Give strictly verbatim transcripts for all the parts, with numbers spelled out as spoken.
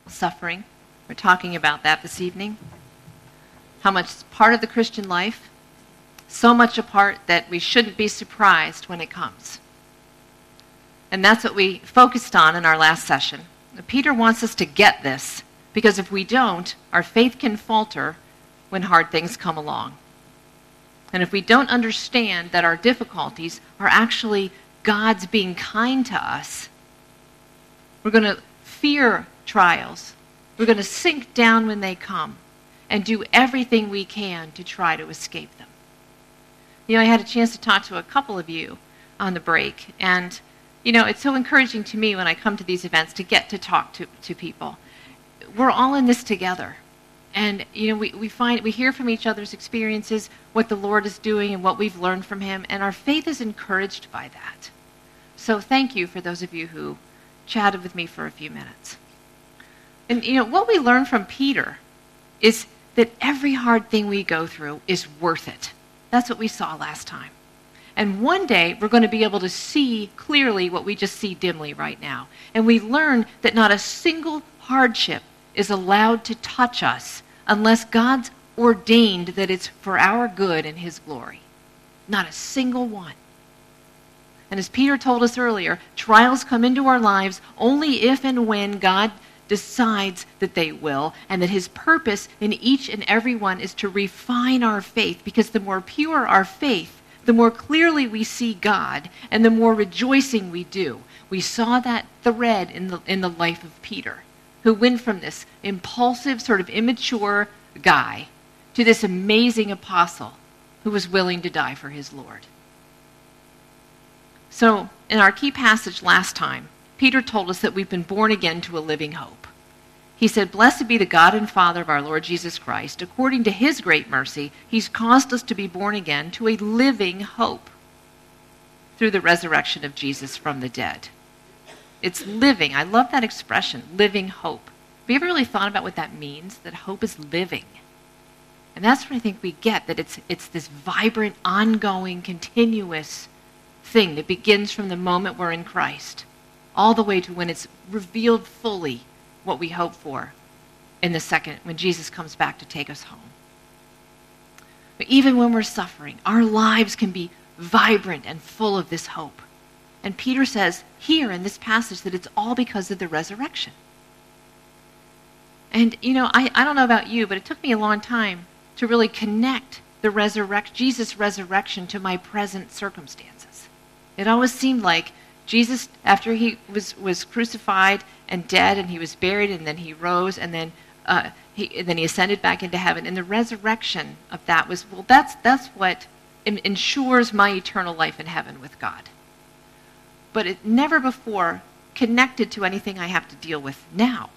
suffering. We're talking about that this evening. How much it's part of the Christian life. So much a part that we shouldn't be surprised when it comes. And that's what we focused on in our last session. Peter wants us to get this, because if we don't, our faith can falter when hard things come along. And if we don't understand that our difficulties are actually God's being kind to us, we're going to fear trials. We're going to sink down when they come and do everything we can to try to escape them. You know, I had a chance to talk to a couple of you on the break, and, you know, it's so encouraging to me when I come to these events to get to talk to, to people. We're all in this together. And, you know, we, we find, we hear from each other's experiences, what the Lord is doing and what we've learned from him, and our faith is encouraged by that. So thank you for those of you who chatted with me for a few minutes. And, you know, what we learn from Peter is that every hard thing we go through is worth it. That's what we saw last time. And one day, we're going to be able to see clearly what we just see dimly right now. And we learn that not a single hardship is allowed to touch us unless God's ordained that it's for our good and his glory. Not a single one. And as Peter told us earlier, trials come into our lives only if and when God decides that they will, and that his purpose in each and every one is to refine our faith, because the more pure our faith, the more clearly we see God, and the more rejoicing we do. We saw that thread in the in the life of Peter, who went from this impulsive, sort of immature guy to this amazing apostle who was willing to die for his Lord. So, in our key passage last time, Peter told us that we've been born again to a living hope. He said, "Blessed be the God and Father of our Lord Jesus Christ. According to his great mercy, he's caused us to be born again to a living hope through the resurrection of Jesus from the dead." It's living. I love that expression, living hope. Have you ever really thought about what that means? That hope is living. And that's what I think we get, that it's it's this vibrant, ongoing, continuous thing that begins from the moment we're in Christ, all the way to when it's revealed fully what we hope for in the second, when Jesus comes back to take us home. But even when we're suffering, our lives can be vibrant and full of this hope. And Peter says here in this passage that it's all because of the resurrection. And, you know, I, I don't know about you, but it took me a long time to really connect the resurrect, Jesus' resurrection to my present circumstances. It always seemed like Jesus, after he was, was crucified and dead, and he was buried, and then he rose, and then uh, he and then he ascended back into heaven. And the resurrection of that was, well, that's that's what ensures my eternal life in heaven with God. But it never before connected to anything I have to deal with now.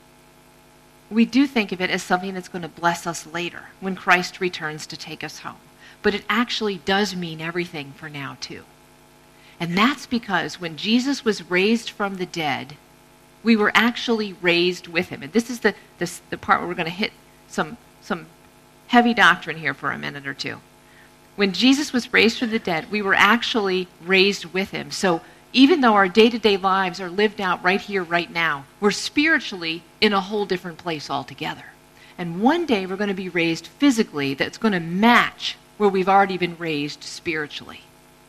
We do think of it as something that's going to bless us later when Christ returns to take us home. But it actually does mean everything for now too. And that's because when Jesus was raised from the dead, we were actually raised with him. And this is the, this, the part where we're going to hit some, some heavy doctrine here for a minute or two. When Jesus was raised from the dead, we were actually raised with him. So even though our day-to-day lives are lived out right here, right now, we're spiritually in a whole different place altogether. And one day we're going to be raised physically that's going to match where we've already been raised spiritually.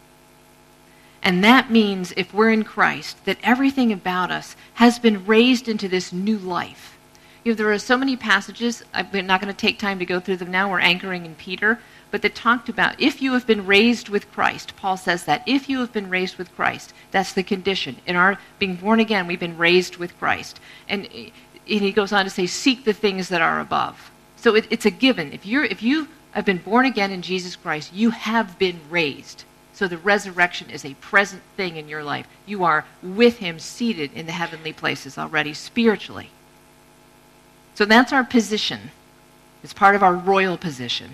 And that means, if we're in Christ, that everything about us has been raised into this new life. You know, there are so many passages, I'm not going to take time to go through them now, we're anchoring in Peter, but that talked about, if you have been raised with Christ, Paul says that, if you have been raised with Christ, that's the condition. In our being born again, we've been raised with Christ. And, and he goes on to say, seek the things that are above. So it, it's a given. If you're, if you have been born again in Jesus Christ, you have been raised. So the resurrection is a present thing in your life. You are with him, seated in the heavenly places already, spiritually. So that's our position. It's part of our royal position.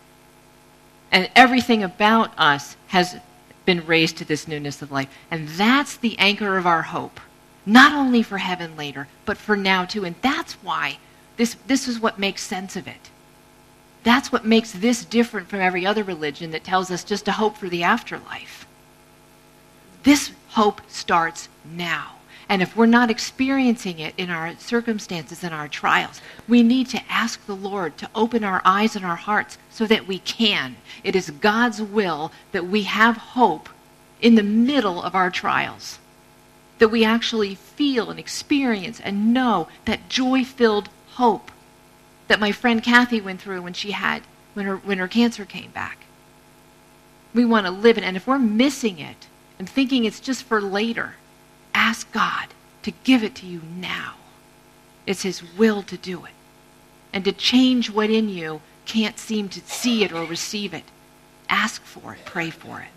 And everything about us has been raised to this newness of life. And that's the anchor of our hope. Not only for heaven later, but for now too. And that's why this, this is what makes sense of it. That's what makes this different from every other religion that tells us just to hope for the afterlife. This hope starts now. And if we're not experiencing it in our circumstances and our trials, we need to ask the Lord to open our eyes and our hearts so that we can. It is God's will that we have hope in the middle of our trials, that we actually feel and experience and know that joy-filled hope that my friend Kathy went through when she had, when her, when her cancer came back. We want to live it, and if we're missing it and thinking it's just for later, ask God to give it to you now. It's his will to do it. And to change what in you can't seem to see it or receive it. Ask for it. Pray for it.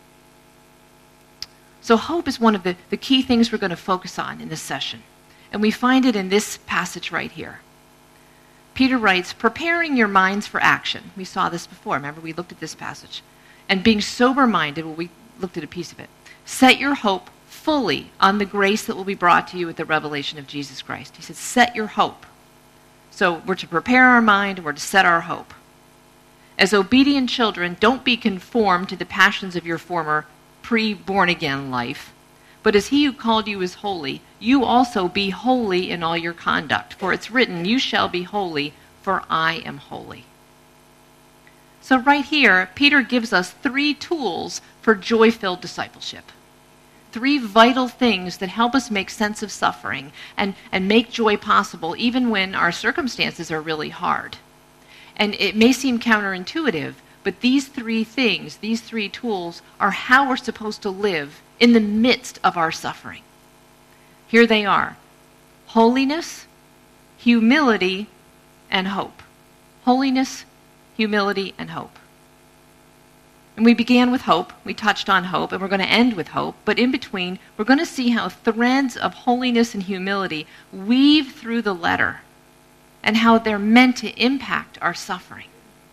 So hope is one of the, the key things we're going to focus on in this session. And we find it in this passage right here. Peter writes, preparing your minds for action. We saw this before. Remember, we looked at this passage. And being sober-minded, well, we looked at a piece of it. Set your hope fully on the grace that will be brought to you with the revelation of Jesus Christ. He says, set your hope. So we're to prepare our mind, and we're to set our hope. As obedient children, don't be conformed to the passions of your former pre-born-again life, but as he who called you is holy, you also be holy in all your conduct. For it's written, you shall be holy, for I am holy. So right here, Peter gives us three tools for joy-filled discipleship. Three vital things that help us make sense of suffering and, and make joy possible even when our circumstances are really hard. And it may seem counterintuitive, but these three things, these three tools, are how we're supposed to live in the midst of our suffering. Here they are: holiness, humility, and hope. Holiness, humility, and hope. And we began with hope. We touched on hope, and we're going to end with hope. But in between, we're going to see how threads of holiness and humility weave through the letter and how they're meant to impact our suffering.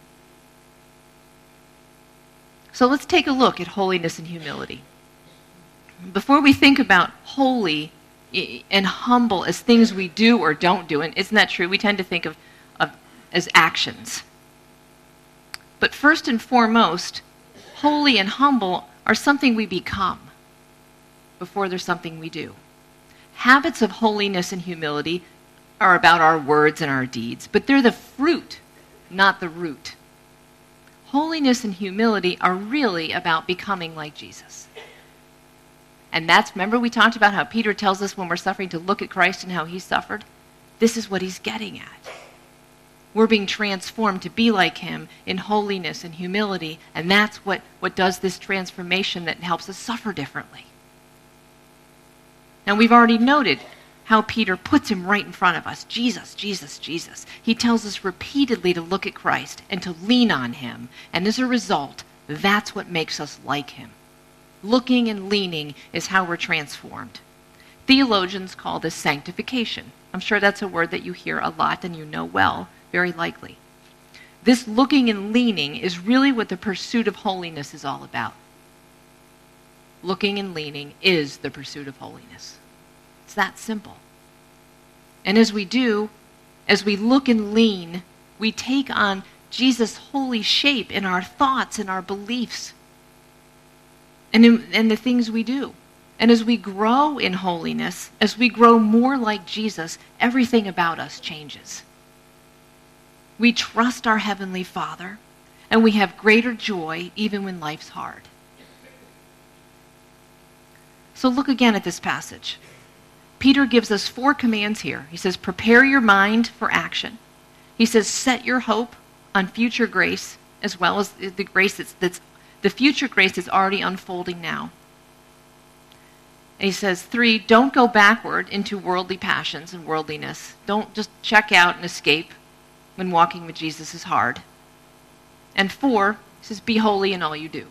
So let's take a look at holiness and humility. Before we think about holy and humble as things we do or don't do, and isn't that true? We tend to think of, of as actions. But first and foremost, holy and humble are something we become before they're something we do. Habits of holiness and humility are about our words and our deeds, but they're the fruit, not the root. Holiness and humility are really about becoming like Jesus. And that's, remember we talked about how Peter tells us when we're suffering to look at Christ and how he suffered? This is what he's getting at. We're being transformed to be like him in holiness and humility, and that's what, what does this transformation that helps us suffer differently. Now we've already noted how Peter puts him right in front of us. Jesus, Jesus, Jesus. He tells us repeatedly to look at Christ and to lean on him, and as a result, that's what makes us like him. Looking and leaning is how we're transformed. Theologians call this sanctification. I'm sure that's a word that you hear a lot and you know well. Very likely. This looking and leaning is really what the pursuit of holiness is all about. Looking and leaning is the pursuit of holiness. It's that simple. And as we do, as we look and lean, we take on Jesus' holy shape in our thoughts and our beliefs and in, in the things we do. And as we grow in holiness, as we grow more like Jesus, everything about us changes. We trust our Heavenly Father, and we have greater joy even when life's hard. So look again at this passage. Peter gives us four commands here. He says, prepare your mind for action. He says, set your hope on future grace, as well as the grace that's, that's the future grace that's already unfolding now. And he says, three, don't go backward into worldly passions and worldliness. Don't just check out and escape when walking with Jesus is hard. And four, he says, be holy in all you do.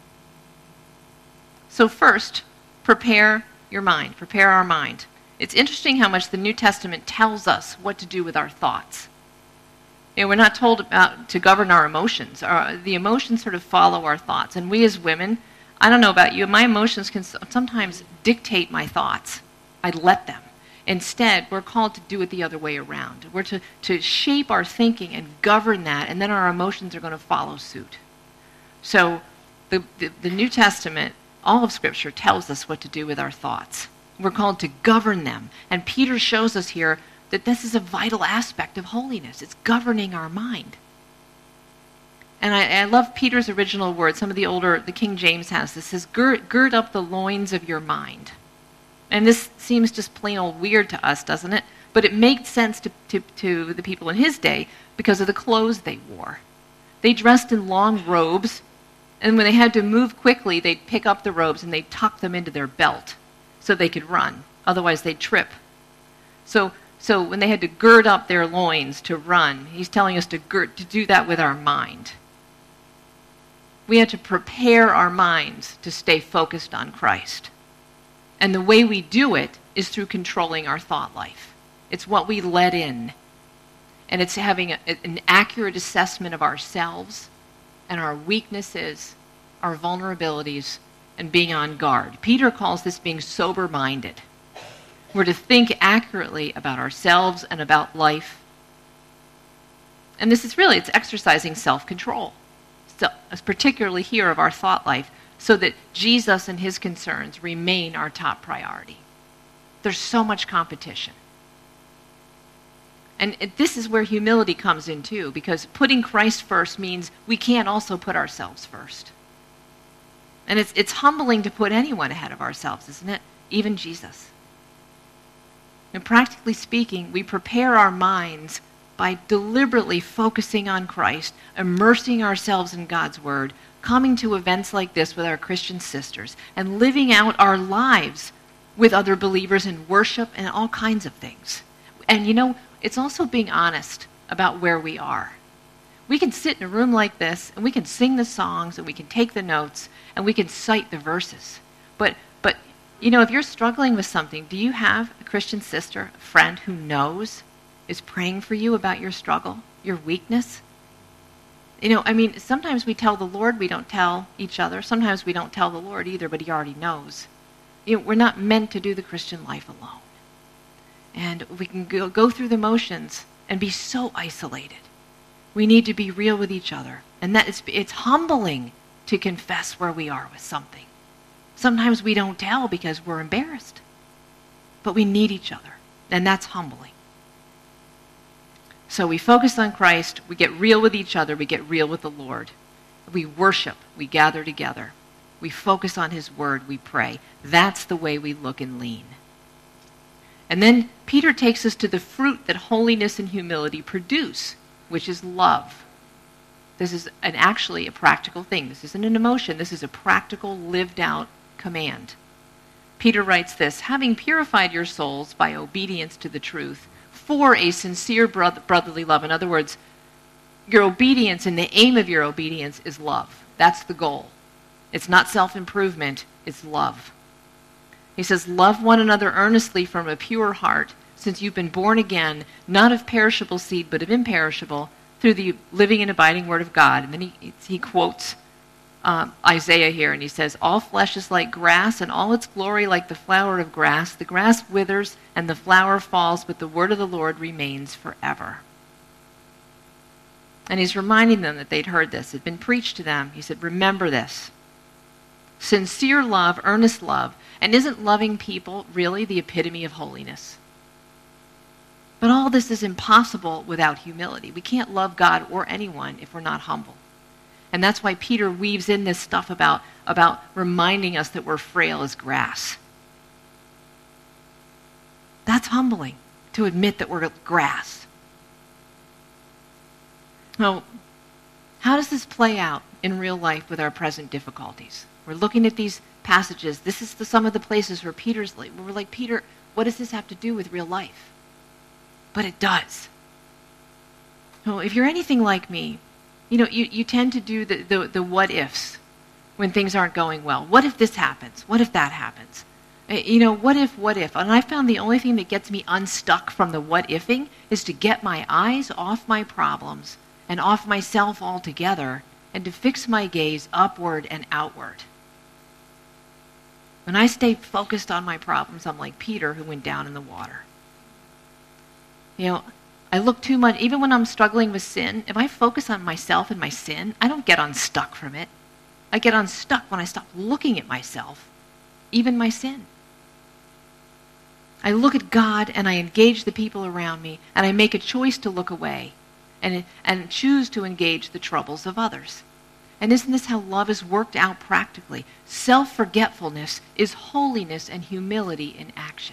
So first, prepare your mind. Prepare our mind. It's interesting how much the New Testament tells us what to do with our thoughts. You know, we're not told about to govern our emotions. Our, the emotions sort of follow our thoughts. And we as women, I don't know about you, my emotions can sometimes dictate my thoughts. I let them. Instead, we're called to do it the other way around. We're to, to shape our thinking and govern that, and then our emotions are going to follow suit. So the, the, the New Testament, all of Scripture, tells us what to do with our thoughts. We're called to govern them. And Peter shows us here that this is a vital aspect of holiness. It's governing our mind. And I, I love Peter's original words. Some of the older, the King James has this, says, gird, gird up the loins of your mind. And this seems just plain old weird to us, doesn't it? But it made sense to, to, to the people in his day because of the clothes they wore. They dressed in long robes, and when they had to move quickly, they'd pick up the robes and they'd tuck them into their belt so they could run. Otherwise, they'd trip. So, so when they had to gird up their loins to run, he's telling us to gird, to do that with our mind. We have to prepare our minds to stay focused on Christ. And the way we do it is through controlling our thought life. It's what we let in. And it's having a, an accurate assessment of ourselves and our weaknesses, our vulnerabilities, and being on guard. Peter calls this being sober-minded. We're to think accurately about ourselves and about life. And this is really, it's exercising self-control, so, particularly here of our thought life, so that Jesus and his concerns remain our top priority. There's so much competition. And it, this is where humility comes in too, because putting Christ first means we can't also put ourselves first. And it's, it's humbling to put anyone ahead of ourselves, isn't it? Even Jesus. And practically speaking, we prepare our minds by deliberately focusing on Christ, immersing ourselves in God's Word, coming to events like this with our Christian sisters, and living out our lives with other believers in worship and all kinds of things. And you know, it's also being honest about where we are. We can sit in a room like this, and we can sing the songs, and we can take the notes, and we can cite the verses. But, but you know, if you're struggling with something, do you have a Christian sister, a friend who knows, is praying for you about your struggle, your weakness? You know, I mean, sometimes we tell the Lord, we don't tell each other. Sometimes we don't tell the Lord either, but he already knows. You know, we're not meant to do the Christian life alone. And we can go, go through the motions and be so isolated. We need to be real with each other. And that is, it's humbling to confess where we are with something. Sometimes we don't tell because we're embarrassed. But we need each other. And that's humbling. So we focus on Christ, we get real with each other, we get real with the Lord. We worship, we gather together. We focus on his word, we pray. That's the way we look and lean. And then Peter takes us to the fruit that holiness and humility produce, which is love. This is an, actually a practical thing. This isn't an emotion. This is a practical, lived-out command. Peter writes this, having purified your souls by obedience to the truth, for a sincere brotherly love. In other words, your obedience and the aim of your obedience is love. That's the goal. It's not self-improvement, it's love. He says, love one another earnestly from a pure heart, since you've been born again, not of perishable seed, but of imperishable, through the living and abiding word of God. And then he, he quotes um, Isaiah here, and he says, all flesh is like grass, and all its glory like the flower of grass. The grass withers, and the flower falls, but the word of the Lord remains forever. And he's reminding them that they'd heard this. It had been preached to them. He said, remember this. Sincere love, earnest love. And isn't loving people really the epitome of holiness? But all this is impossible without humility. We can't love God or anyone if we're not humble. And that's why Peter weaves in this stuff about, about reminding us that we're frail as grass. That's humbling, to admit that we're grass. Now, how does this play out in real life with our present difficulties? We're looking at these passages. This is the, some of the places where Peter's like, we're like, Peter, what does this have to do with real life? But it does. So if you're anything like me, you know, you, you tend to do the, the, the what ifs when things aren't going well. What if this happens? What if that happens? You know, what if, what if? And I found the only thing that gets me unstuck from the what ifing is to get my eyes off my problems and off myself altogether and to fix my gaze upward and outward. When I stay focused on my problems, I'm like Peter who went down in the water. You know, I look too much, even when I'm struggling with sin, if I focus on myself and my sin, I don't get unstuck from it. I get unstuck when I stop looking at myself, even my sin. I look at God and I engage the people around me, and I make a choice to look away and, and choose to engage the troubles of others. And isn't this how love is worked out practically? Self-forgetfulness is holiness and humility in action.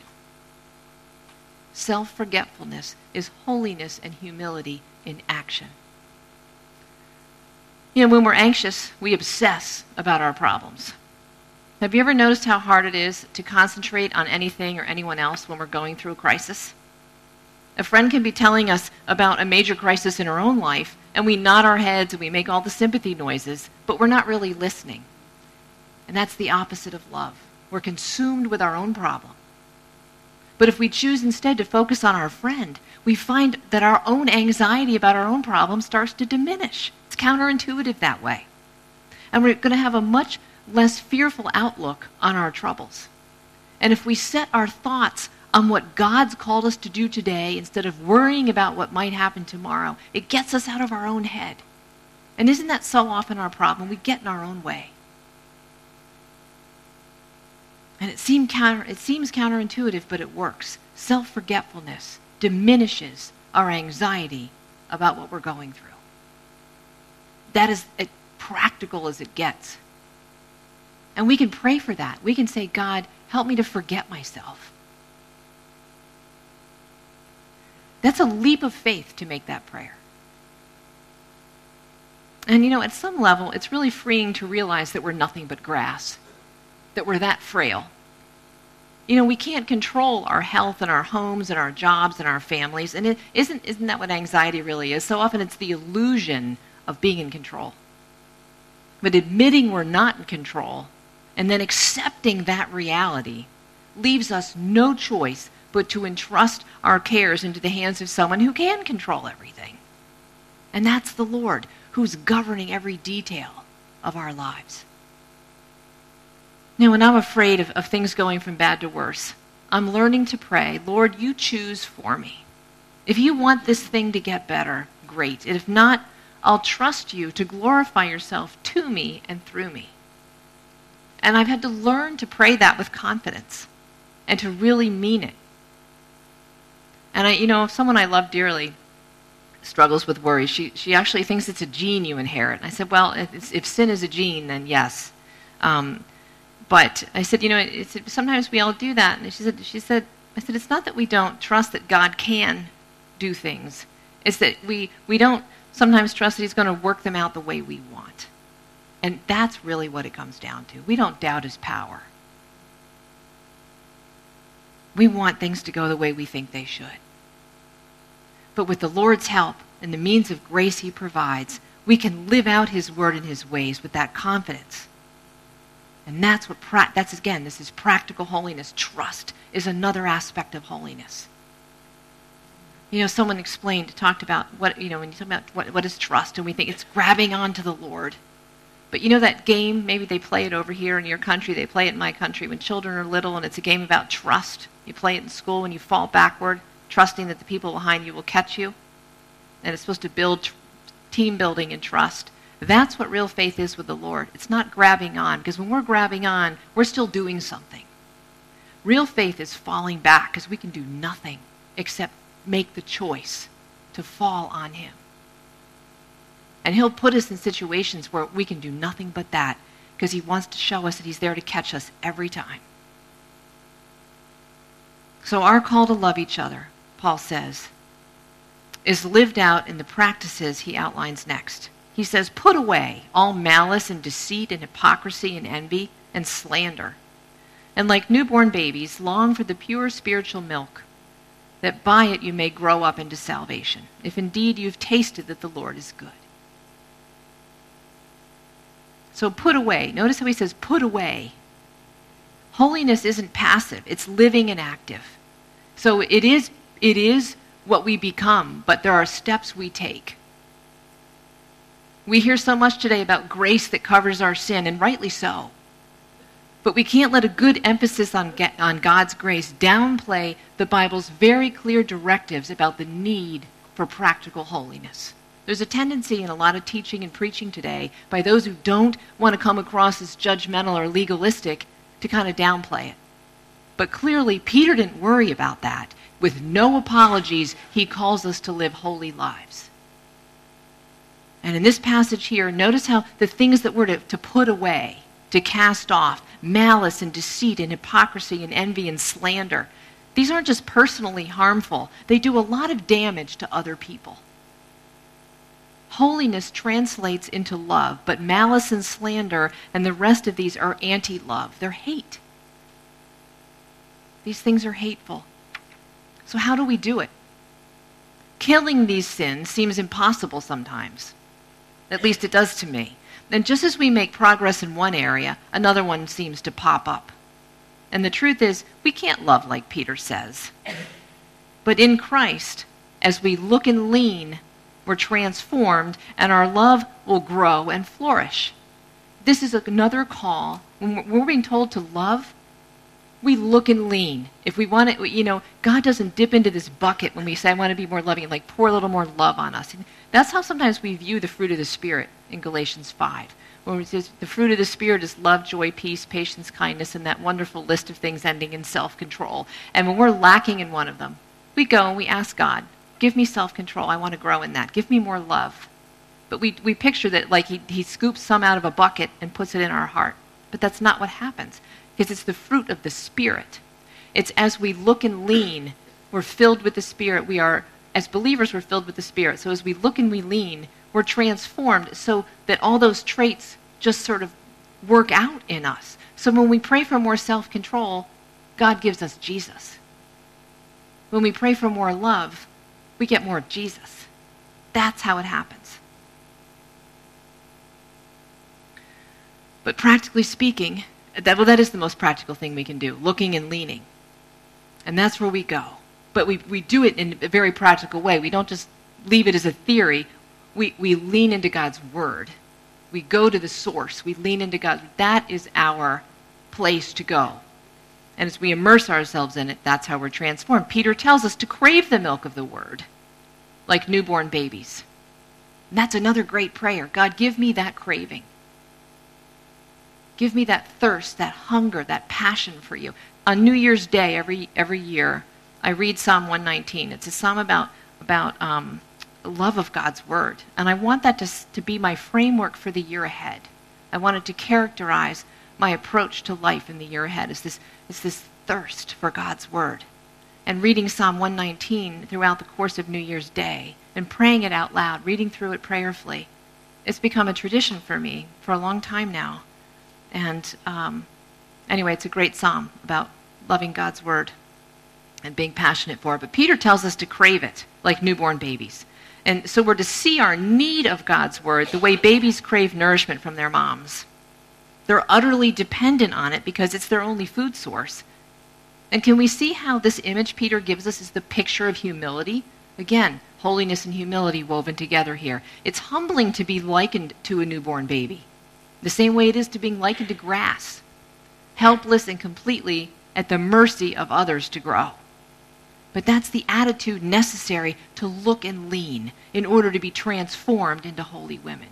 Self-forgetfulness is holiness and humility in action. You know, when we're anxious, we obsess about our problems. Have you ever noticed how hard it is to concentrate on anything or anyone else when we're going through a crisis? A friend can be telling us about a major crisis in her own life, and we nod our heads and we make all the sympathy noises, but we're not really listening. And that's the opposite of love. We're consumed with our own problem. But if we choose instead to focus on our friend, we find that our own anxiety about our own problem starts to diminish. It's counterintuitive that way. And we're going to have a much less fearful outlook on our troubles. And if we set our thoughts on what God's called us to do today instead of worrying about what might happen tomorrow, it gets us out of our own head. And isn't that so often our problem? We get in our own way. And it, seem counter, it seems counterintuitive, but it works. Self-forgetfulness diminishes our anxiety about what we're going through. That is as practical as it gets. And we can pray for that. We can say, God, help me to forget myself. That's a leap of faith to make that prayer. And you know, at some level, it's really freeing to realize that we're nothing but grass, that we're that frail. You know, we can't control our health and our homes and our jobs and our families, and it isn't, isn't that what anxiety really is? So often it's the illusion of being in control. But admitting we're not in control and then accepting that reality leaves us no choice but to entrust our cares into the hands of someone who can control everything. And that's the Lord, who's governing every detail of our lives. Now, when I'm afraid of, of things going from bad to worse, I'm learning to pray, Lord, you choose for me. If you want this thing to get better, great. And if not, I'll trust you to glorify yourself to me and through me. And I've had to learn to pray that with confidence and to really mean it. And I, you know, if someone I love dearly struggles with worry, she she actually thinks it's a gene you inherit. And I said, well, if, it's, if sin is a gene, then yes. Um, but I said, you know, it's, sometimes we all do that. And she said, she said, I said, it's not that we don't trust that God can do things. It's that we we don't sometimes trust that he's going to work them out the way we want. And that's really what it comes down to. We don't doubt his power. We want things to go the way we think they should. But with the Lord's help and the means of grace he provides, we can live out his word and his ways with that confidence. And that's what, pra- that's again, this is practical holiness. Trust is another aspect of holiness. You know, someone explained, talked about what, you know, when you talk about what, what is trust, and we think it's grabbing onto the Lord. But you know that game, maybe they play it over here in your country, they play it in my country when children are little, and it's a game about trust. You play it in school when you fall backward, trusting that the people behind you will catch you. And it's supposed to build tr- team building and trust. That's what real faith is with the Lord. It's not grabbing on, because when we're grabbing on, we're still doing something. Real faith is falling back, because we can do nothing except make the choice to fall on him. And he'll put us in situations where we can do nothing but that, because he wants to show us that he's there to catch us every time. So our call to love each other, Paul says, is lived out in the practices he outlines next. He says, put away all malice and deceit and hypocrisy and envy and slander. And like newborn babies, long for the pure spiritual milk, that by it you may grow up into salvation, if indeed you've tasted that the Lord is good. So put away. Notice how he says, put away. Holiness isn't passive. It's living and active. So it is, it is what we become, but there are steps we take. We hear so much today about grace that covers our sin, and rightly so. But we can't let a good emphasis on, get, on God's grace downplay the Bible's very clear directives about the need for practical holiness. There's a tendency in a lot of teaching and preaching today by those who don't want to come across as judgmental or legalistic to kind of downplay it. But clearly, Peter didn't worry about that. With no apologies, he calls us to live holy lives. And in this passage here, notice how the things that we're to, to put away, to cast off, malice and deceit and hypocrisy and envy and slander, these aren't just personally harmful. They do a lot of damage to other people. Holiness translates into love, but malice and slander and the rest of these are anti-love. They're hate. These things are hateful. So how do we do it? Killing these sins seems impossible sometimes. At least it does to me. And just as we make progress in one area, another one seems to pop up. And the truth is, we can't love like Peter says. But in Christ, as we look and lean, we're transformed, and our love will grow and flourish. This is another call. When we're being told to love, we look and lean. If we want to, you know, God doesn't dip into this bucket when we say, I want to be more loving, like pour a little more love on us. And that's how sometimes we view the fruit of the Spirit in Galatians five. When it says the fruit of the Spirit is love, joy, peace, patience, kindness, and that wonderful list of things ending in self-control. And when we're lacking in one of them, we go and we ask God, give me self-control. I want to grow in that. Give me more love. But we, we picture that like he, he scoops some out of a bucket and puts it in our heart. But that's not what happens. Because it's the fruit of the Spirit. It's as we look and lean, we're filled with the Spirit. We are, as believers, we're filled with the Spirit. So as we look and we lean, we're transformed so that all those traits just sort of work out in us. So when we pray for more self-control, God gives us Jesus. When we pray for more love, we get more of Jesus. That's how it happens. But practically speaking, That, well, that is the most practical thing we can do, looking and leaning. And that's where we go. But we, we do it in a very practical way. We don't just leave it as a theory. We, we lean into God's Word. We go to the source. We lean into God. That is our place to go. And as we immerse ourselves in it, that's how we're transformed. Peter tells us to crave the milk of the Word, like newborn babies. And that's another great prayer. God, give me that craving. Give me that thirst, that hunger, that passion for you. On New Year's Day, every every year, I read Psalm one nineteen. It's a psalm about about um, love of God's Word. And I want that to, to be my framework for the year ahead. I want it to characterize my approach to life in the year ahead. Is this, is this thirst for God's Word. And reading Psalm one nineteen throughout the course of New Year's Day and praying it out loud, reading through it prayerfully, it's become a tradition for me for a long time now. And um, anyway, it's a great psalm about loving God's Word and being passionate for it. But Peter tells us to crave it like newborn babies. And so we're to see our need of God's Word the way babies crave nourishment from their moms. They're utterly dependent on it because it's their only food source. And can we see how this image Peter gives us is the picture of humility? Again, holiness and humility woven together here. It's humbling to be likened to a newborn baby. The same way it is to being likened to grass, helpless and completely at the mercy of others to grow. But that's the attitude necessary to look and lean in order to be transformed into holy women.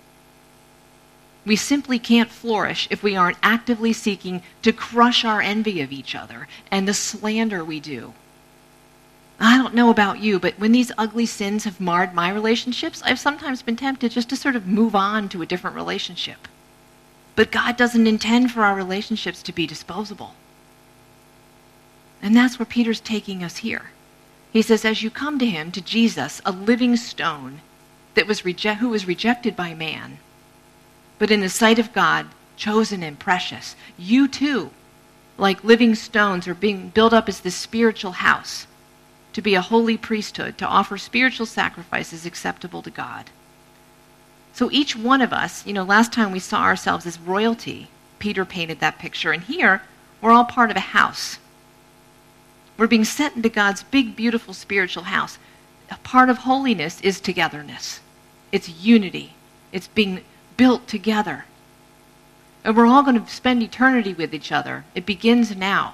We simply can't flourish if we aren't actively seeking to crush our envy of each other and the slander we do. I don't know about you, but when these ugly sins have marred my relationships, I've sometimes been tempted just to sort of move on to a different relationship. But God doesn't intend for our relationships to be disposable. And that's where Peter's taking us here. He says, as you come to him, to Jesus, a living stone that was reje- who was rejected by man, but in the sight of God, chosen and precious, you too, like living stones, are being built up as this spiritual house to be a holy priesthood, to offer spiritual sacrifices acceptable to God. So each one of us, you know, last time we saw ourselves as royalty, Peter painted that picture, and here we're all part of a house. We're being set into God's big, beautiful spiritual house. A part of holiness is togetherness. It's unity. It's being built together. And we're all going to spend eternity with each other. It begins now.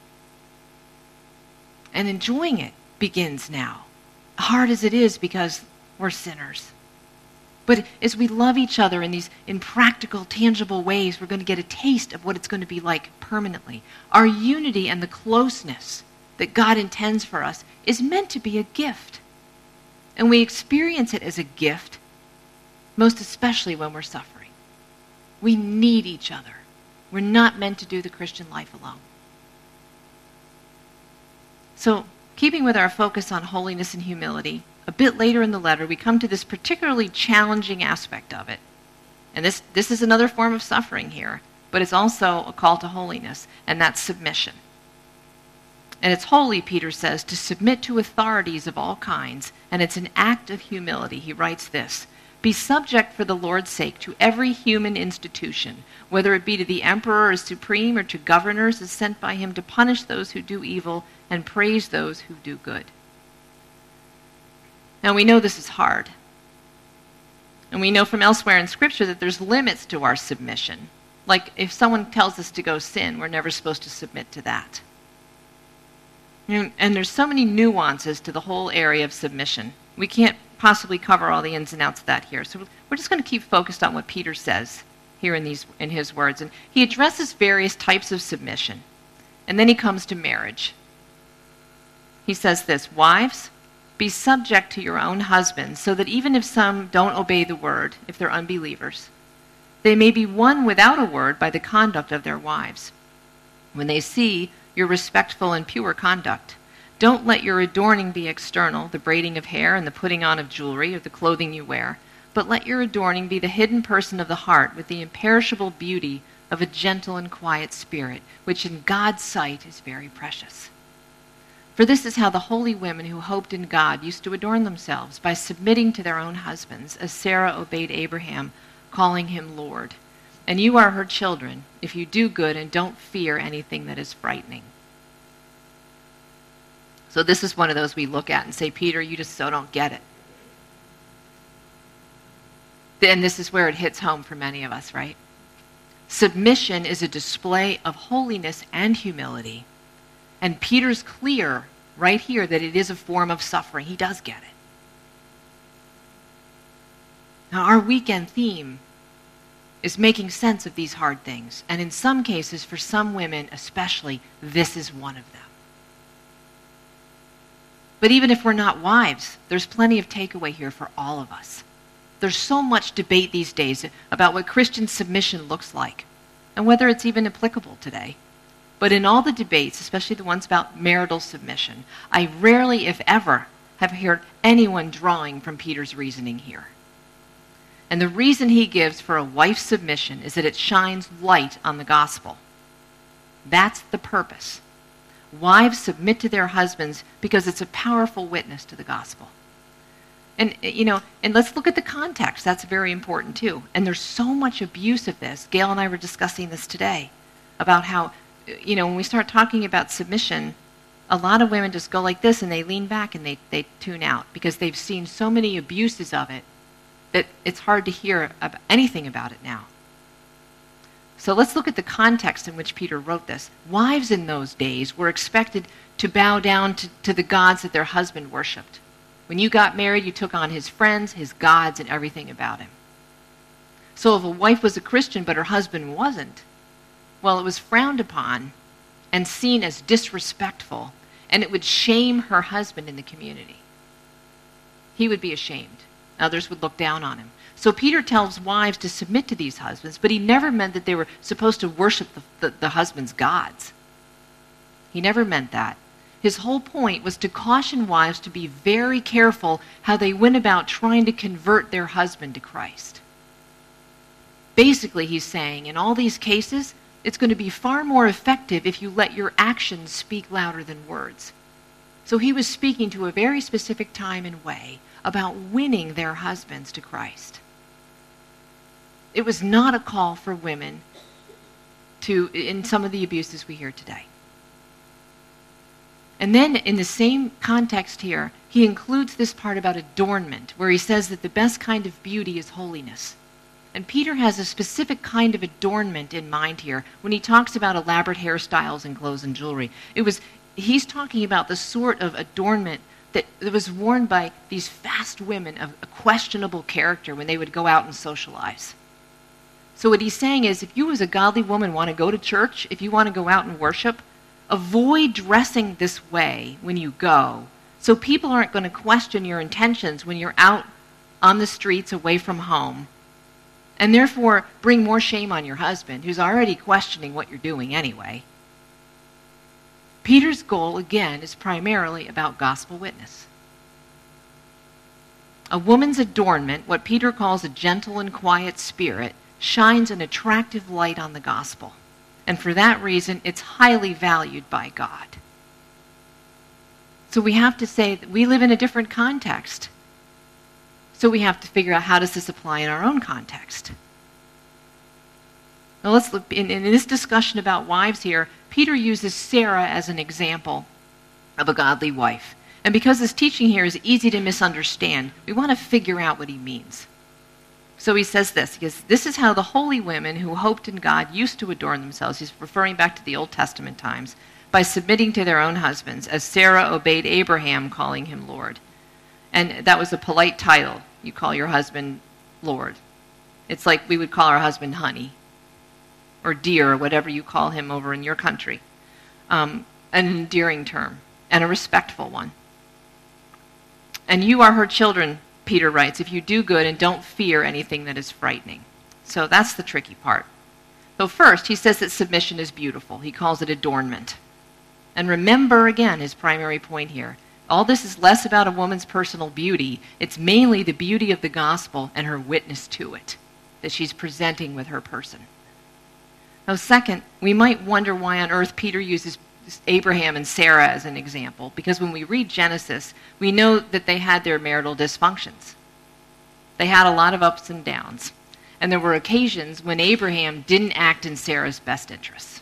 And enjoying it begins now. Hard as it is because we're sinners. But as we love each other in these in practical, tangible ways, we're going to get a taste of what it's going to be like permanently. Our unity and the closeness that God intends for us is meant to be a gift. And we experience it as a gift, most especially when we're suffering. We need each other. We're not meant to do the Christian life alone. So, keeping with our focus on holiness and humility, a bit later in the letter, we come to this particularly challenging aspect of it. And this, this is another form of suffering here, but it's also a call to holiness, and that's submission. And it's holy, Peter says, to submit to authorities of all kinds, and it's an act of humility. He writes this, "Be subject for the Lord's sake to every human institution, whether it be to the emperor as supreme or to governors as sent by him to punish those who do evil and praise those who do good." Now we know this is hard. And we know from elsewhere in Scripture that there's limits to our submission. Like if someone tells us to go sin, we're never supposed to submit to that. And there's so many nuances to the whole area of submission. We can't possibly cover all the ins and outs of that here. So we're just going to keep focused on what Peter says here in these in his words. And he addresses various types of submission. And then he comes to marriage. He says this, "Wives, be subject to your own husbands, so that even if some don't obey the word, if they're unbelievers, they may be won without a word by the conduct of their wives. When they see your respectful and pure conduct, don't let your adorning be external, the braiding of hair and the putting on of jewelry or the clothing you wear, but let your adorning be the hidden person of the heart with the imperishable beauty of a gentle and quiet spirit, which in God's sight is very precious. For this is how the holy women who hoped in God used to adorn themselves, by submitting to their own husbands, as Sarah obeyed Abraham, calling him Lord. And you are her children, if you do good and don't fear anything that is frightening." So this is one of those we look at and say, Peter, you just so don't get it. And this is where it hits home for many of us, right? Submission is a display of holiness and humility. And Peter's clear right here that it is a form of suffering. He does get it. Now, our weekend theme is making sense of these hard things. And in some cases, for some women especially, this is one of them. But even if we're not wives, there's plenty of takeaway here for all of us. There's so much debate these days about what Christian submission looks like and whether it's even applicable today. But in all the debates, especially the ones about marital submission, I rarely, if ever, have heard anyone drawing from Peter's reasoning here. And the reason he gives for a wife's submission is that it shines light on the gospel. That's the purpose. Wives submit to their husbands because it's a powerful witness to the gospel. And, you know, and let's look at the context. That's very important, too. And there's so much abuse of this. Gail and I were discussing this today about how, you know, when we start talking about submission, a lot of women just go like this and they lean back and they, they tune out because they've seen so many abuses of it that it's hard to hear about anything about it now. So let's look at the context in which Peter wrote this. Wives in those days were expected to bow down to, to the gods that their husband worshipped. When you got married, you took on his friends, his gods, and everything about him. So if a wife was a Christian but her husband wasn't, well, it was frowned upon and seen as disrespectful, and it would shame her husband in the community. He would be ashamed. Others would look down on him. So Peter tells wives to submit to these husbands, but he never meant that they were supposed to worship the, the, the husband's gods. He never meant that. His whole point was to caution wives to be very careful how they went about trying to convert their husband to Christ. Basically, he's saying, in all these cases, it's going to be far more effective if you let your actions speak louder than words. So he was speaking to a very specific time and way about winning their husbands to Christ. It was not a call for women to, in some of the abuses we hear today. And then in the same context here, he includes this part about adornment, where he says that the best kind of beauty is holiness. And Peter has a specific kind of adornment in mind here when he talks about elaborate hairstyles and clothes and jewelry. It was, he's talking about the sort of adornment that, that was worn by these fast women of a questionable character when they would go out and socialize. So what he's saying is, if you as a godly woman want to go to church, if you want to go out and worship, avoid dressing this way when you go, so people aren't going to question your intentions when you're out on the streets away from home, and therefore bring more shame on your husband, who's already questioning what you're doing anyway. Peter's goal, again, is primarily about gospel witness. A woman's adornment, what Peter calls a gentle and quiet spirit, shines an attractive light on the gospel. And for that reason, it's highly valued by God. So we have to say that we live in a different context. So we have to figure out, how does this apply in our own context? Now let's look, in, in this discussion about wives here, Peter uses Sarah as an example of a godly wife. And because his teaching here is easy to misunderstand, we want to figure out what he means. So he says this, he says, this is how the holy women who hoped in God used to adorn themselves. He's referring back to the Old Testament times, by submitting to their own husbands, as Sarah obeyed Abraham, calling him Lord. And that was a polite title. You call your husband Lord. It's like we would call our husband honey, or dear, or whatever you call him over in your country. Um, an endearing term, and a respectful one. And you are her children, Peter writes, if you do good and don't fear anything that is frightening. So that's the tricky part. So first, he says that submission is beautiful. He calls it adornment. And remember, again, his primary point here. All this is less about a woman's personal beauty. It's mainly the beauty of the gospel and her witness to it that she's presenting with her person. Now, second, we might wonder why on earth Peter uses Abraham and Sarah as an example, because when we read Genesis, we know that they had their marital dysfunctions. They had a lot of ups and downs. And there were occasions when Abraham didn't act in Sarah's best interests.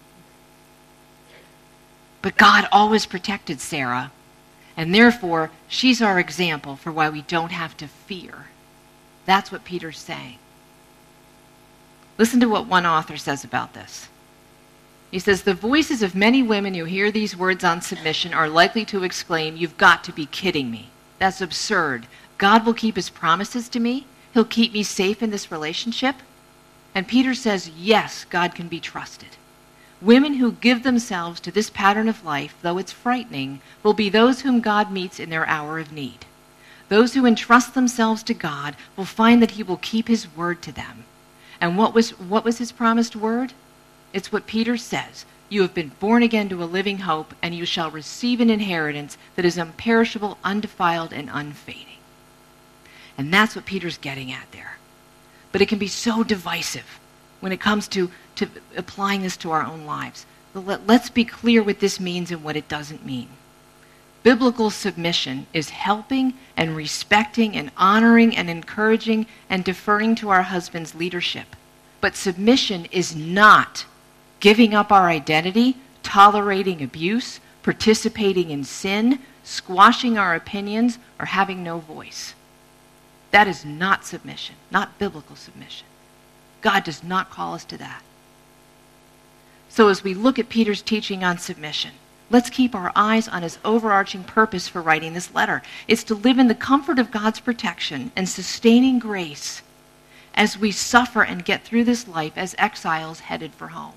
But God always protected Sarah, and therefore she's our example for why we don't have to fear. That's what Peter's saying. Listen to what one author says about this. He says, the voices of many women who hear these words on submission are likely to exclaim, you've got to be kidding me. That's absurd. God will keep his promises to me. He'll keep me safe in this relationship. And Peter says, yes, God can be trusted. Women who give themselves to this pattern of life, though it's frightening, will be those whom God meets in their hour of need. Those who entrust themselves to God will find that he will keep his word to them. And what was, what was his promised word? It's what Peter says. You have been born again to a living hope, and you shall receive an inheritance that is imperishable, undefiled, and unfading. And that's what Peter's getting at there. But it can be so divisive when it comes to, to applying this to our own lives. Let, let's be clear what this means and what it doesn't mean. Biblical submission is helping and respecting and honoring and encouraging and deferring to our husband's leadership. But submission is not giving up our identity, tolerating abuse, participating in sin, squashing our opinions, or having no voice. That is not submission, not biblical submission. God does not call us to that. So as we look at Peter's teaching on submission, let's keep our eyes on his overarching purpose for writing this letter. It's to live in the comfort of God's protection and sustaining grace as we suffer and get through this life as exiles headed for home.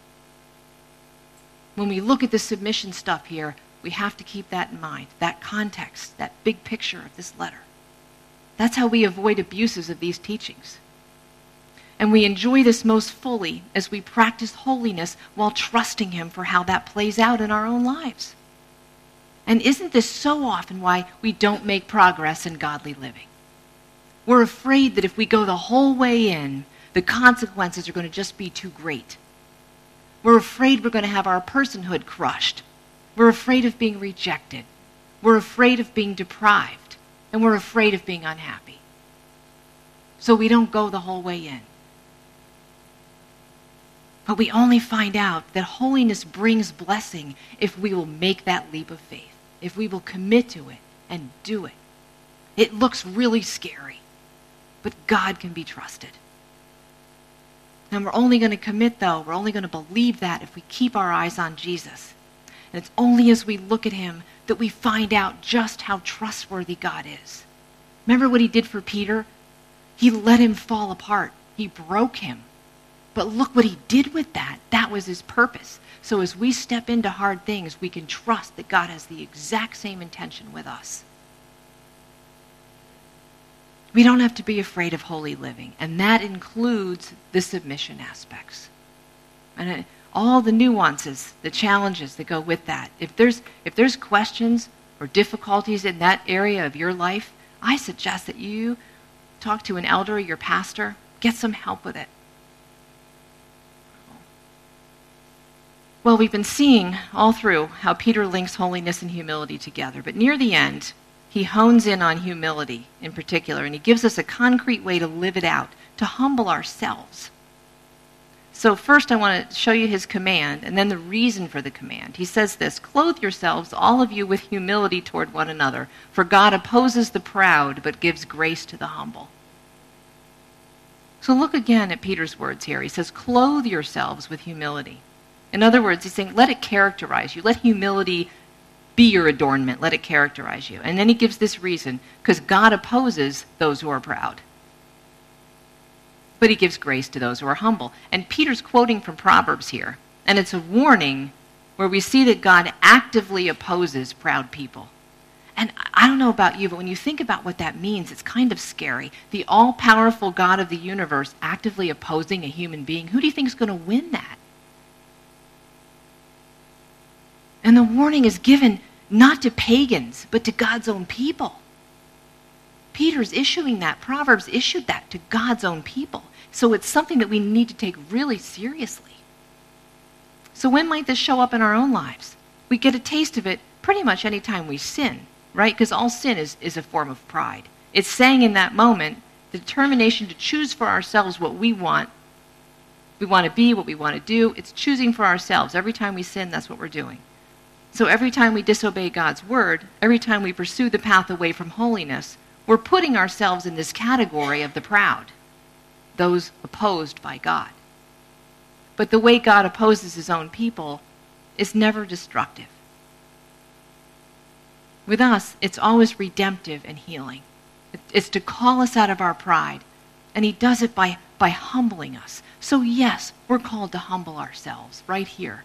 When we look at the submission stuff here, we have to keep that in mind, that context, that big picture of this letter. That's how we avoid abuses of these teachings. And we enjoy this most fully as we practice holiness while trusting him for how that plays out in our own lives. And isn't this so often why we don't make progress in godly living? We're afraid that if we go the whole way in, the consequences are going to just be too great. We're afraid we're going to have our personhood crushed. We're afraid of being rejected. We're afraid of being deprived. And we're afraid of being unhappy. So we don't go the whole way in. But we only find out that holiness brings blessing if we will make that leap of faith, if we will commit to it and do it. It looks really scary, but God can be trusted. And we're only going to commit, though, we're only going to believe that if we keep our eyes on Jesus. And it's only as we look at him that we find out just how trustworthy God is. Remember what he did for Peter? He let him fall apart. He broke him. But look what he did with that. That was his purpose. So as we step into hard things, we can trust that God has the exact same intention with us. We don't have to be afraid of holy living, and that includes the submission aspects. And all the nuances, the challenges that go with that. If there's if there's questions or difficulties in that area of your life, I suggest that you talk to an elder or your pastor, get some help with it. Well, we've been seeing all through how Peter links holiness and humility together, but near the end, he hones in on humility in particular, and he gives us a concrete way to live it out, to humble ourselves. So first I want to show you his command, and then the reason for the command. He says this, "Clothe yourselves, all of you, with humility toward one another, for God opposes the proud, but gives grace to the humble." So look again at Peter's words here. He says, "Clothe yourselves with humility." In other words, he's saying, let it characterize you. Let humility be your adornment. Let it characterize you. And then he gives this reason, because God opposes those who are proud. But he gives grace to those who are humble. And Peter's quoting from Proverbs here. And it's a warning where we see that God actively opposes proud people. And I don't know about you, but when you think about what that means, it's kind of scary. The all-powerful God of the universe actively opposing a human being. Who do you think is going to win that? And the warning is given not to pagans, but to God's own people. Peter's issuing that. Proverbs issued that to God's own people. So it's something that we need to take really seriously. So when might this show up in our own lives? We get a taste of it pretty much any time we sin, right? Because all sin is, is a form of pride. It's saying in that moment, the determination to choose for ourselves what we want. We want to be, what we want to do. It's choosing for ourselves. Every time we sin, that's what we're doing. So every time we disobey God's word, every time we pursue the path away from holiness, we're putting ourselves in this category of the proud, those opposed by God. But the way God opposes his own people is never destructive. With us, it's always redemptive and healing. It's to call us out of our pride, and he does it by, by humbling us. So yes, we're called to humble ourselves right here.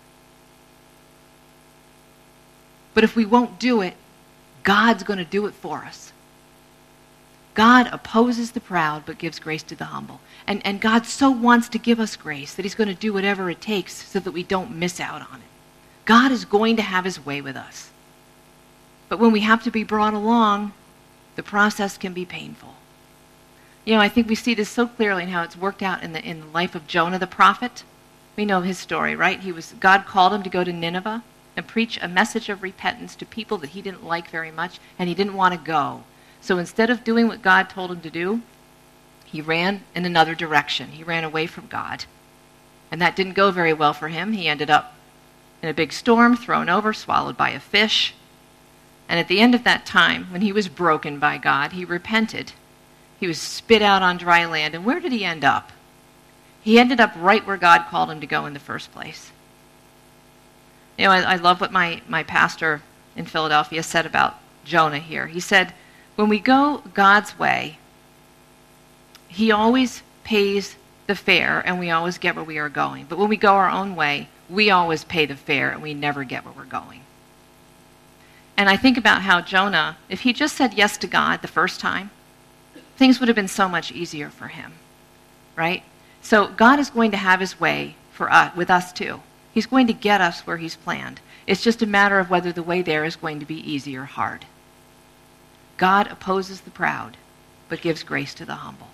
But if we won't do it, God's going to do it for us. God opposes the proud, but gives grace to the humble. And, and God so wants to give us grace that he's going to do whatever it takes so that we don't miss out on it. God is going to have his way with us. But when we have to be brought along, the process can be painful. You know, I think we see this so clearly in how it's worked out in the, in the life of Jonah the prophet. We know his story, right? He was God called him to go to Nineveh and preach a message of repentance to people that he didn't like very much, and he didn't want to go. So instead of doing what God told him to do, he ran in another direction. He ran away from God. And that didn't go very well for him. He ended up in a big storm, thrown over, swallowed by a fish. And at the end of that time, when he was broken by God, he repented. He was spit out on dry land. And where did he end up? He ended up right where God called him to go in the first place. You know, I, I love what my, my pastor in Philadelphia said about Jonah here. He said, when we go God's way, he always pays the fare and we always get where we are going. But when we go our own way, we always pay the fare and we never get where we're going. And I think about how Jonah, if he just said yes to God the first time, things would have been so much easier for him, right? So God is going to have his way for us, with us too. He's going to get us where he's planned. It's just a matter of whether the way there is going to be easy or hard. God opposes the proud, but gives grace to the humble.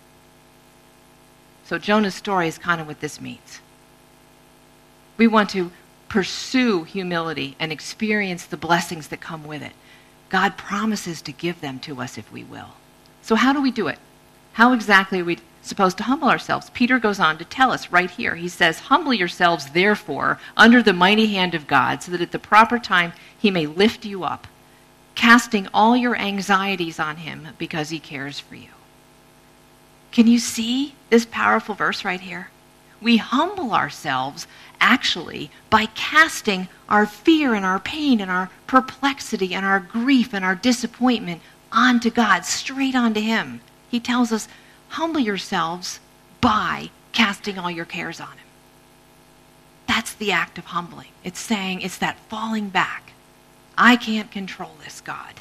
So Jonah's story is kind of what this means. We want to pursue humility and experience the blessings that come with it. God promises to give them to us if we will. So how do we do it? How exactly are we supposed to humble ourselves? Peter goes on to tell us right here. He says, "Humble yourselves, therefore, under the mighty hand of God, so that at the proper time he may lift you up, casting all your anxieties on him because he cares for you." Can you see this powerful verse right here? We humble ourselves, actually, by casting our fear and our pain and our perplexity and our grief and our disappointment onto God, straight onto him. He tells us, humble yourselves by casting all your cares on him. That's the act of humbling. It's saying, it's that falling back. I can't control this, God.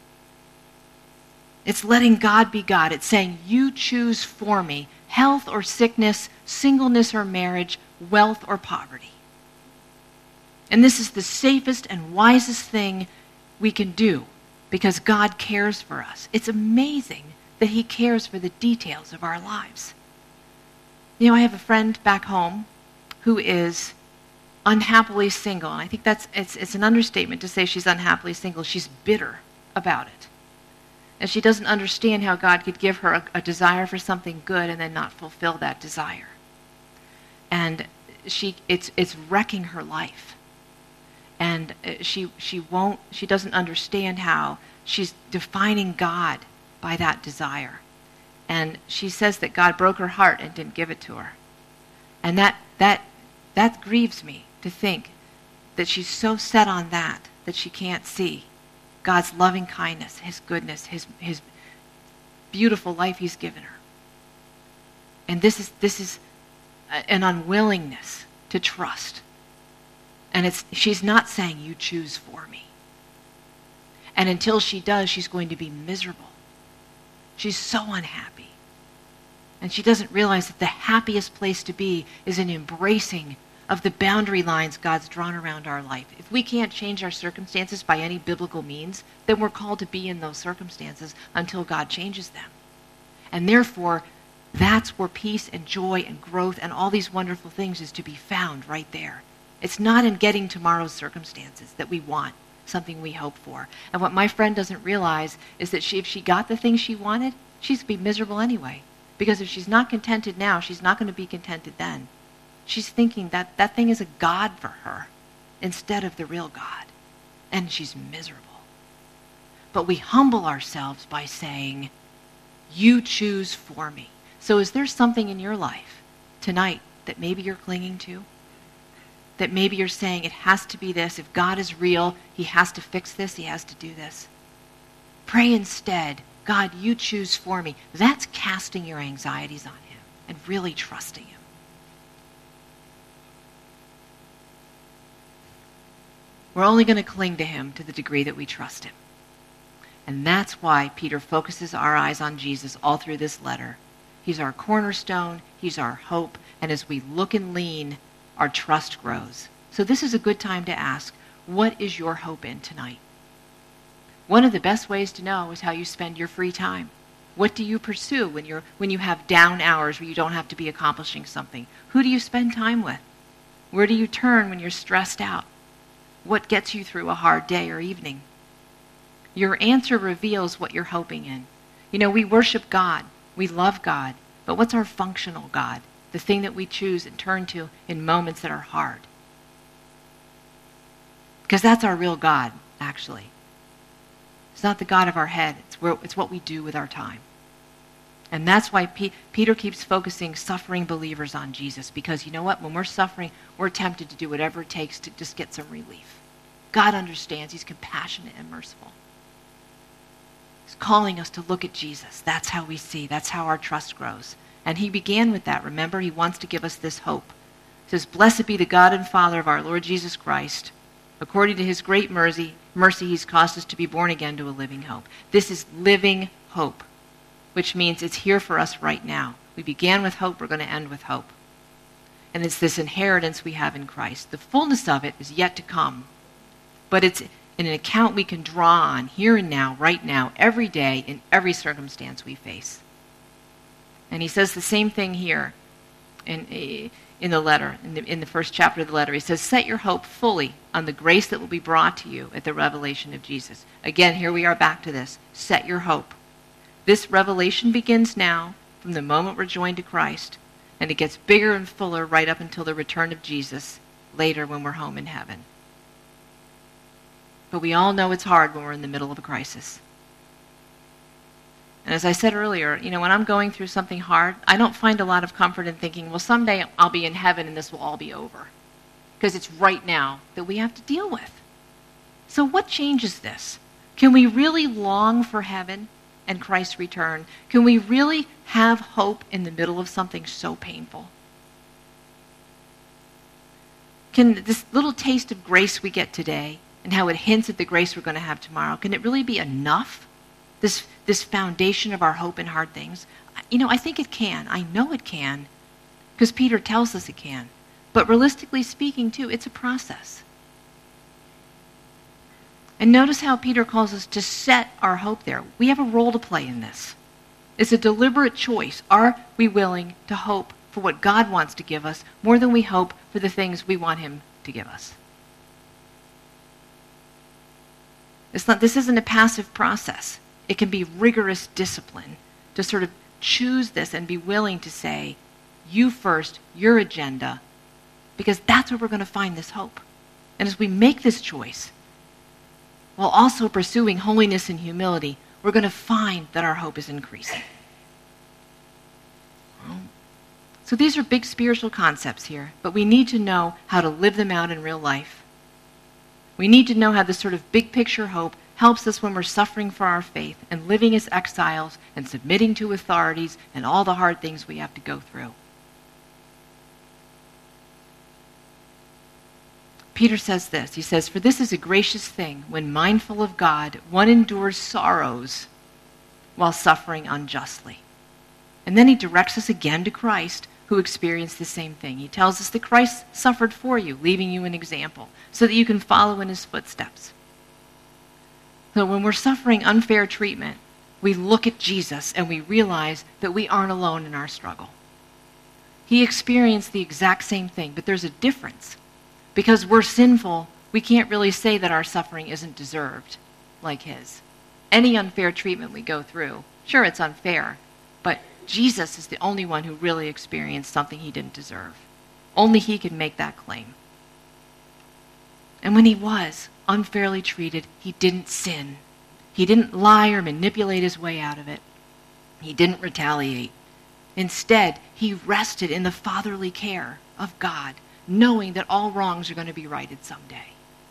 It's letting God be God. It's saying, you choose for me health or sickness, singleness or marriage, wealth or poverty. And this is the safest and wisest thing we can do because God cares for us. It's amazing that he cares for the details of our lives. You know, I have a friend back home who is unhappily single. And I think that's it's it's an understatement to say she's unhappily single. She's bitter about it. And she doesn't understand how God could give her a, a desire for something good and then not fulfill that desire. And she it's it's wrecking her life. And she she won't she doesn't understand how she's defining God by that desire. And she says that God broke her heart and didn't give it to her. And that that that grieves me to think that she's so set on that that she can't see God's loving kindness, his goodness, his his beautiful life he's given her. And this is this is an unwillingness to trust. And it's she's not saying you choose for me. And until she does, she's going to be miserable. She's so unhappy. And she doesn't realize that the happiest place to be is in embracing of the boundary lines God's drawn around our life. If we can't change our circumstances by any biblical means, then we're called to be in those circumstances until God changes them. And therefore, that's where peace and joy and growth and all these wonderful things is to be found right there. It's not in getting tomorrow's circumstances that we want, something we hope for. And what my friend doesn't realize is that she, if she got the thing she wanted, she's going to be miserable anyway. Because if she's not contented now, she's not going to be contented then. She's thinking that that thing is a God for her instead of the real God. And she's miserable. But we humble ourselves by saying, you choose for me. So is there something in your life tonight that maybe you're clinging to? That maybe you're saying it has to be this. If God is real, he has to fix this. He has to do this. Pray instead, God, you choose for me. That's casting your anxieties on him and really trusting him. We're only going to cling to him to the degree that we trust him. And that's why Peter focuses our eyes on Jesus all through this letter. He's our cornerstone. He's our hope. And as we look and lean, our trust grows. So this is a good time to ask, what is your hope in tonight? One of the best ways to know is how you spend your free time. What do you pursue when you're when you have down hours where you don't have to be accomplishing something? Who do you spend time with? Where do you turn when you're stressed out? What gets you through a hard day or evening? Your answer reveals what you're hoping in. You know, we worship God. We love God. But what's our functional God? The thing that we choose and turn to in moments that are hard. Because that's our real God, actually. It's not the God of our head. It's, where, it's what we do with our time. And that's why P- Peter keeps focusing suffering believers on Jesus. Because you know what? When we're suffering, we're tempted to do whatever it takes to just get some relief. God understands. He's compassionate and merciful. He's calling us to look at Jesus. That's how we see. That's how our trust grows. And he began with that. Remember, he wants to give us this hope. He says, blessed be the God and Father of our Lord Jesus Christ. According to his great mercy, mercy, he's caused us to be born again to a living hope. This is living hope, which means it's here for us right now. We began with hope, we're going to end with hope. And it's this inheritance we have in Christ. The fullness of it is yet to come. But it's in an account we can draw on here and now, right now, every day, in every circumstance we face. And he says the same thing here in, in the letter, in the, in the first chapter of the letter. He says, set your hope fully on the grace that will be brought to you at the revelation of Jesus. Again, here we are back to this. Set your hope. This revelation begins now from the moment we're joined to Christ, and it gets bigger and fuller right up until the return of Jesus later when we're home in heaven. But we all know it's hard when we're in the middle of a crisis. And as I said earlier, you know, when I'm going through something hard, I don't find a lot of comfort in thinking, well, someday I'll be in heaven and this will all be over. Because it's right now that we have to deal with. So what changes this? Can we really long for heaven and Christ's return? Can we really have hope in the middle of something so painful? Can this little taste of grace we get today and how it hints at the grace we're going to have tomorrow, can it really be enough? This, this foundation of our hope in hard things? You know, I think it can. I know it can, because Peter tells us it can. But realistically speaking, too, it's a process. And notice how Peter calls us to set our hope there. We have a role to play in this. It's a deliberate choice. Are we willing to hope for what God wants to give us more than we hope for the things we want him to give us? It's not, this isn't a passive process. It can be rigorous discipline to sort of choose this and be willing to say, you first, your agenda, because that's where we're going to find this hope. And as we make this choice, while also pursuing holiness and humility, we're going to find that our hope is increasing. So these are big spiritual concepts here, but we need to know how to live them out in real life. We need to know how this sort of big picture hope helps us when we're suffering for our faith and living as exiles and submitting to authorities and all the hard things we have to go through. Peter says this. He says, "For this is a gracious thing, when mindful of God, one endures sorrows while suffering unjustly." And then he directs us again to Christ, who experienced the same thing. He tells us that Christ suffered for you, leaving you an example, so that you can follow in his footsteps. So when we're suffering unfair treatment, we look at Jesus and we realize that we aren't alone in our struggle. He experienced the exact same thing, but there's a difference. Because we're sinful, we can't really say that our suffering isn't deserved like his. Any unfair treatment we go through, sure, it's unfair, but Jesus is the only one who really experienced something he didn't deserve. Only he can make that claim. And when he was unfairly treated, he didn't sin. He didn't lie or manipulate his way out of it. He didn't retaliate. Instead, he rested in the fatherly care of God, knowing that all wrongs are going to be righted someday.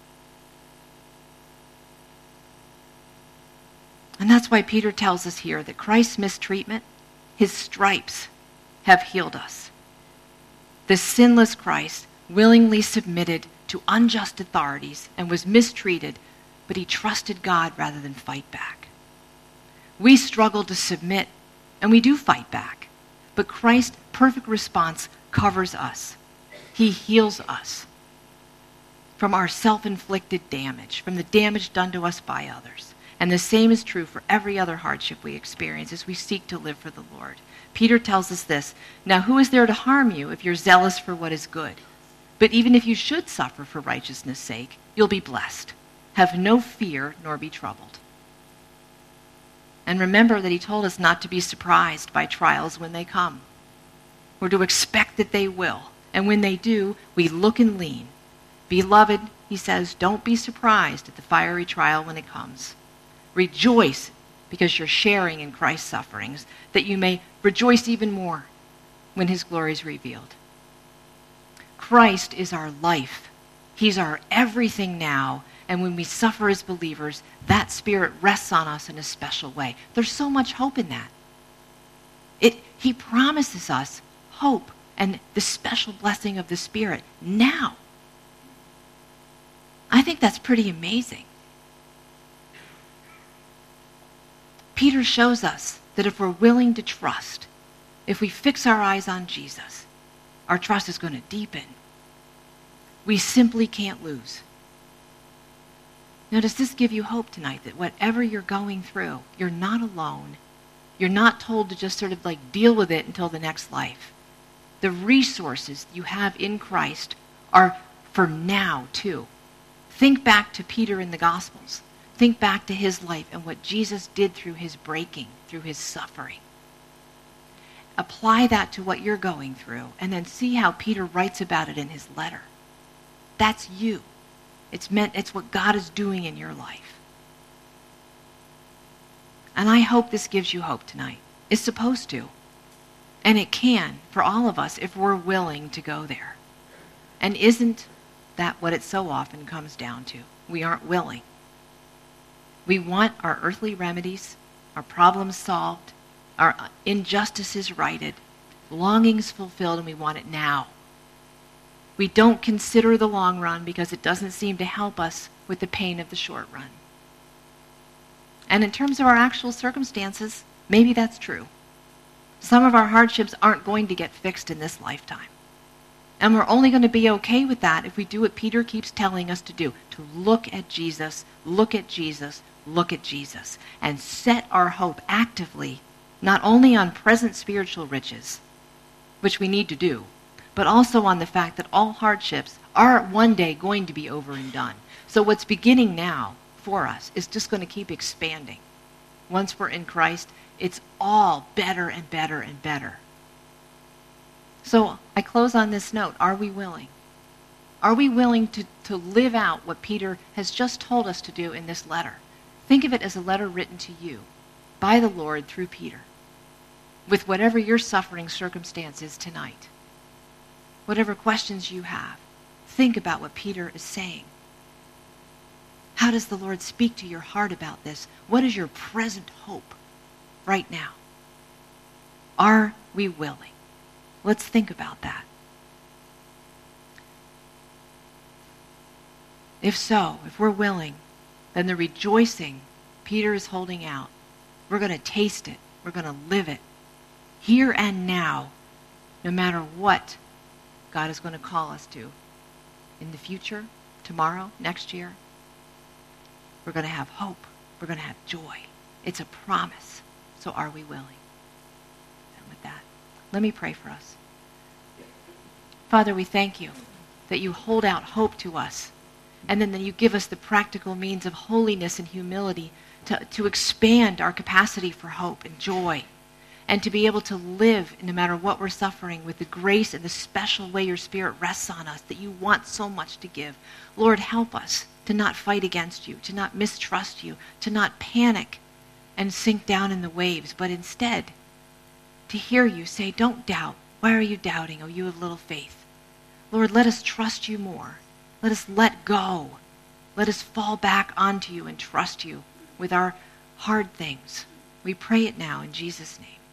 And that's why Peter tells us here that Christ's mistreatment, his stripes, have healed us. The sinless Christ willingly submitted to unjust authorities and was mistreated, but he trusted God rather than fight back. We struggle to submit, and we do fight back, but Christ's perfect response covers us. He heals us from our self-inflicted damage, from the damage done to us by others. And the same is true for every other hardship we experience as we seek to live for the Lord. Peter tells us this, "Now who is there to harm you if you're zealous for what is good? But even if you should suffer for righteousness' sake, you'll be blessed. Have no fear nor be troubled." And remember that he told us not to be surprised by trials when they come. We're to expect that they will. And when they do, we look and lean. "Beloved," he says, "don't be surprised at the fiery trial when it comes. Rejoice because you're sharing in Christ's sufferings, that you may rejoice even more when his glory is revealed." Christ is our life. He's our everything now. And when we suffer as believers, that Spirit rests on us in a special way. There's so much hope in that. It, he promises us hope and the special blessing of the Spirit now. I think that's pretty amazing. Peter shows us that if we're willing to trust, if we fix our eyes on Jesus, our trust is going to deepen. We simply can't lose. Now, does this give you hope tonight that whatever you're going through, you're not alone? You're not told to just sort of like deal with it until the next life. The resources you have in Christ are for now, too. Think back to Peter in the Gospels. Think back to his life and what Jesus did through his breaking, through his suffering. Apply that to what you're going through, and then see how Peter writes about it in his letter. That's you. It's meant, it's what God is doing in your life. And I hope this gives you hope tonight. It's supposed to. And it can for all of us if we're willing to go there. And isn't that what it so often comes down to? We aren't willing. We want our earthly remedies, our problems solved, our injustices righted, longings fulfilled, and we want it now. We don't consider the long run because it doesn't seem to help us with the pain of the short run. And in terms of our actual circumstances, maybe that's true. Some of our hardships aren't going to get fixed in this lifetime. And we're only going to be okay with that if we do what Peter keeps telling us to do, to look at Jesus, look at Jesus, look at Jesus, and set our hope actively, not only on present spiritual riches, which we need to do, but also on the fact that all hardships are one day going to be over and done. So what's beginning now for us is just going to keep expanding. Once we're in Christ, it's all better and better and better. So I close on this note. Are we willing? Are we willing to, to live out what Peter has just told us to do in this letter? Think of it as a letter written to you by the Lord through Peter, with whatever your suffering circumstance is tonight. Whatever questions you have, think about what Peter is saying. How does the Lord speak to your heart about this? What is your present hope right now? Are we willing? Let's think about that. If so, if we're willing, then the rejoicing Peter is holding out, we're going to taste it. We're going to live it here and now, no matter what God is going to call us to in the future, tomorrow, next year. We're going to have hope. We're going to have joy. It's a promise. So are we willing? And with that, let me pray for us. Father, we thank you that you hold out hope to us, and then that you give us the practical means of holiness and humility to, to expand our capacity for hope and joy, and to be able to live, no matter what we're suffering, with the grace and the special way your Spirit rests on us that you want so much to give. Lord, help us to not fight against you, to not mistrust you, to not panic and sink down in the waves, but instead to hear you say, don't doubt. Why are you doubting, O you of little faith? Lord, let us trust you more. Let us let go. Let us fall back onto you and trust you with our hard things. We pray it now in Jesus' name.